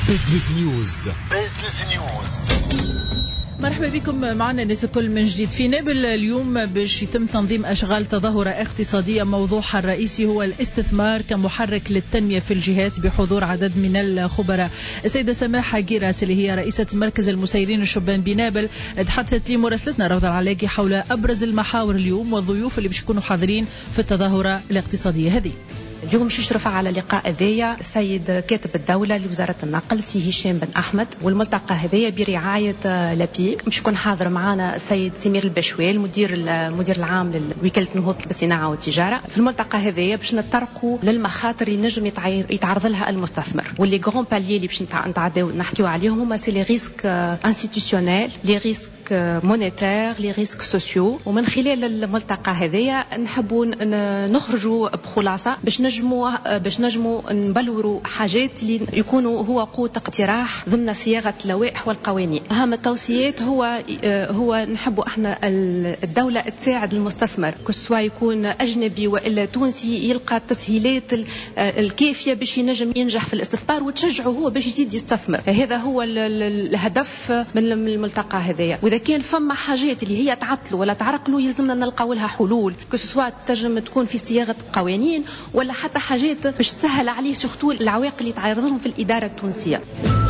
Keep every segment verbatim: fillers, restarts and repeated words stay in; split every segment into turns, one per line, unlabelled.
بزنس نيوز. بزنس نيوز.
مرحبا بكم معنا الناس الكل من جديد. في نابل اليوم باش يتم تنظيم أشغال تظاهرة اقتصادية موضوعها الرئيسي هو الاستثمار كمحرك للتنمية في الجهات بحضور عدد من الخبراء. السيدة سماحة جيراس اللي هي رئيسة مركز المسيرين الشبان بنابل تحدثت لمراسلتنا روضة العلاقي حول أبرز المحاور اليوم والضيوف اللي باش يكونوا حاضرين في التظاهرة الاقتصادية هذه.
اليوم باش يشرف على لقاء هذايا السيد كاتب الدولة لوزارة النقل سي هشام بن أحمد، والملتقى هذايا برعاية لابيك. باش يكون حاضر معنا السيد سمير البشويل مدير المدير العام لوكالة النهوض بالصناعة والتجارة. في الملتقى هذايا باش نتطرقوا للمخاطر اللي نجم يتعرض لها المستثمر، واللي غران باليي اللي باش نتعداو نحكيو عليهم هما سي لي ريسك انستيتيونيل، لي ريسك مونيتير، لي ريسك سوسيو. ومن خلال الملتقى هذايا نحبوا نخرجوا بخلاصة باش نجموا باش نجموا نبلوروا حاجات اللي يكونوا هو قوة اقتراح ضمن صياغة اللوائح والقوانين. أهم التوصيات هو هو نحبوا احنا الدولة تساعد المستثمر كسوا يكون أجنبي وإلا تونسي يلقى التسهيلات الكافية باش ينجم ينجح في الاستثمار، وتشجعه هو باش يزيد يستثمر. هذا هو الهدف من الملتقى هذايا. وإذا كان فما حاجات اللي هي تعطلوا ولا تعرقلوا يلزمنا نلقاو لها حلول، كسوا تنجم تكون في صياغة قوانين ولا حتى حاجات باش تسهل عليه سورتو العوائق اللي تعرض لهم في الإدارة التونسية.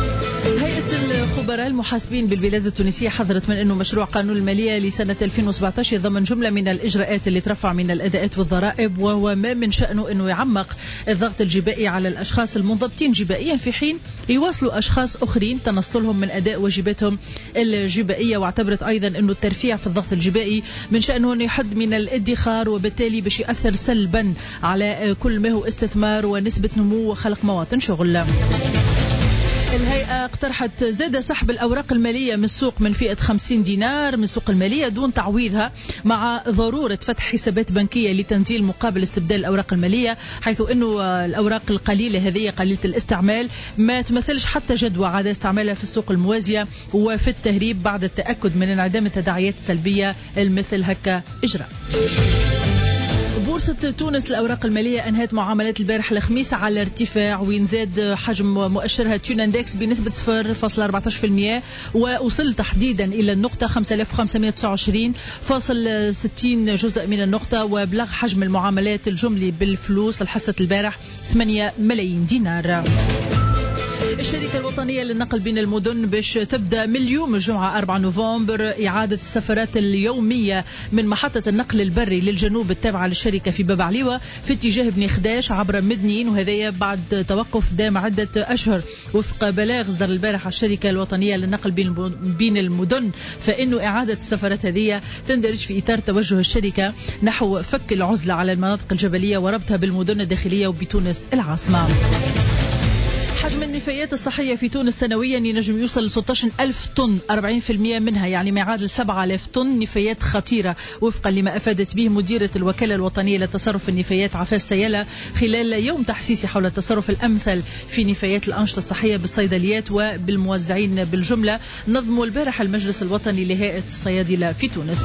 هيئة الخبراء المحاسبين بالبلاد التونسية حذرت من أنه مشروع قانون المالية لسنة ألفين وسبعة عشر يضمن جملة من الإجراءات اللي ترفع من الأداءات والضرائب، وهو ما من شأنه أنه يعمق الضغط الجبائي على الأشخاص المنضبطين جبائيا في حين يواصلوا أشخاص أخرين تنصلهم من أداء واجباتهم الجبائية. واعتبرت أيضا أنه الترفيع في الضغط الجبائي من شأنه أنه يحد من الادخار، وبالتالي باش يأثر سلبا على كل ما هو استثمار ونسبة نمو وخلق مواطن شغل. الهيئة اقترحت زاد سحب الأوراق المالية من السوق من فئة خمسين دينار من السوق المالية دون تعويضها، مع ضرورة فتح حسابات بنكية لتنزيل مقابل استبدال الأوراق المالية، حيث أنه الأوراق القليلة هذه قليلة الاستعمال ما تمثلش حتى جدوى عادة استعمالها في السوق الموازية وفي التهريب بعد التأكد من انعدام التداعيات السلبية المثل هكا إجراء. بورصة تونس الأوراق المالية أنهت معاملات البارح الخميس على ارتفاع، وين زاد حجم مؤشرها تون اندكس بنسبة صفر فاصلة أربعة عشر بالمئة ووصل تحديدا إلى النقطة خمسة آلاف وخمسمئة وتسعة وعشرين فاصلة ستين جزء من النقطة، وبلغ حجم المعاملات الجملي بالفلوس الحصة البارح ثمانية ملايين دينار. الشركة الوطنية للنقل بين المدن باش تبدأ من اليوم الجمعة أربعة نوفمبر إعادة السفرات اليومية من محطة النقل البري للجنوب التابعة للشركة في باب عليوة في اتجاه بني خداش عبر مدنين، وهذا بعد توقف دام عدة أشهر. وفق بلاغ صدر البارح الشركة الوطنية للنقل بين المدن، فإنه إعادة السفرات هذه تندرج في إطار توجه الشركة نحو فك العزلة على المناطق الجبلية وربطها بالمدن الداخلية وبتونس العاصمة. حجم النفايات الصحية في تونس سنويا ينجم يوصل ل ستة عشر ألف طن، أربعين بالمئة منها يعني ما يعادل سبعة آلاف طن نفايات خطيرة، وفقا لما أفادت به مديرة الوكالة الوطنية لتصرف النفايات عفاف سيالة خلال يوم تحسيسي حول التصرف الأمثل في نفايات الأنشطة الصحية بالصيدليات وبالموزعين بالجملة. نظموا البارح المجلس الوطني لهيئة الصيادلة في تونس.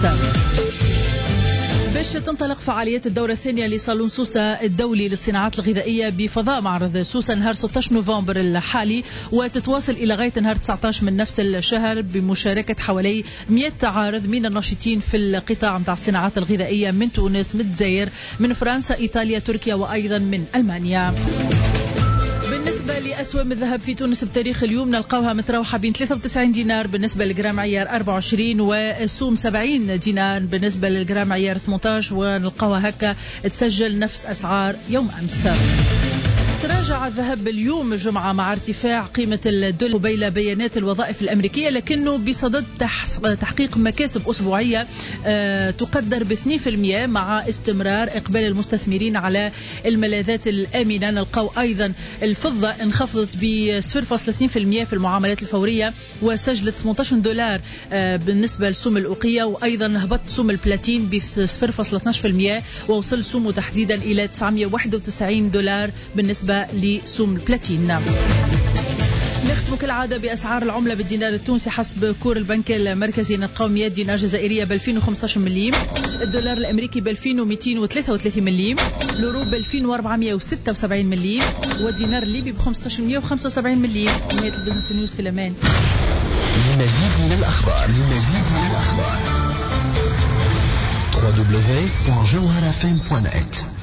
باش تنطلق فعاليات الدورة الثانية لصالون سوسة الدولي للصناعات الغذائية بفضاء معرض سوسة نهار ستة عشر نوفمبر الحالي، وتتواصل إلى غاية نهار تسعة عشر من نفس الشهر بمشاركة حوالي مئة عارض من الناشطين في القطاع متاع الصناعات الغذائية من تونس، من الجزائر، من فرنسا، إيطاليا، تركيا، وأيضا من ألمانيا. بالنسبة لأسوام الذهب في تونس بتاريخ اليوم نلقاوها متراوحة بين ثلاثة وتسعين دينار بالنسبة لجرام عيار أربعة وعشرين، والسوم سبعين دينار بالنسبة للجرام عيار ثمانية عشر، ونلقاوها هكا تسجل نفس أسعار يوم أمس. تراجع الذهب اليوم الجمعة مع ارتفاع قيمة الدولار قبيل بيانات الوظائف الأمريكية، لكنه بصدد تحقيق مكاسب أسبوعية تقدر ب اثنين بالمئة مع استمرار إقبال المستثمرين على الملاذات الآمنة. نلقاو أيضا الفضة انخفضت ب صفر فاصلة اثنين بالمئة في المعاملات الفورية وسجلت ثمانية عشر دولار بالنسبة لسوم الأوقية، وأيضا هبط سوم البلاتين ب صفر فاصلة اثني عشر بالمئة ووصل سومه تحديدا إلى تسعمئة وواحد وتسعين دولار بالنسبة لسوم البلاتين. نختم كالعادة بأسعار العملة بالدينار التونسي حسب كور البنك المركزي نلقاو مئة دينار جزائرية ب ألفين وخمسة عشر مليم، الدولار الأمريكي ب ألفين ومئتين وثلاثة وثلاثين مليم، اليورو ب ألفين وأربعمئة وستة وسبعين مليم، والدينار الليبي ب خمسة عشر مئة وخمسة وسبعين مليم. نهاية البزنس نيوز في الأمان.
لمزيد من الأخبار لمزيد من الأخبار دبليو دبليو دبليو دوت جوهرة إف إم دوت نت